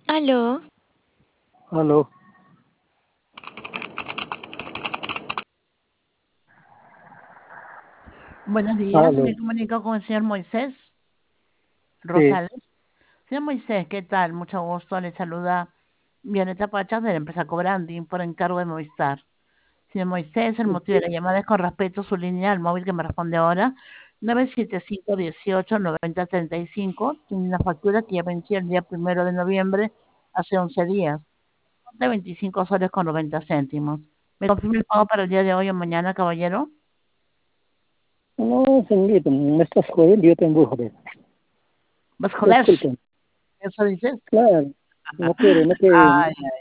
Aló, Aló, Buenos días, aló, me comunico con el señor Moisés sí, Rosales. Señor Moisés, ¿qué tal? Mucho gusto, le saluda Violeta Pachas de la empresa Cobranding por encargo de Movistar. Señor Moisés, el motivo de la llamada es con respecto a su línea al móvil que me responde ahora, 975-18-9035. Tiene una factura que ya venció el día 1 de noviembre, hace 11 días, de 25 soles con 90 céntimos. ¿Me confirma el pago para el día de hoy o mañana, caballero? no, señorita, me estás jodiendo, yo te embujo de ¿Vas joder? disculpen, ¿Eso dices? claro, no quiere, Ay,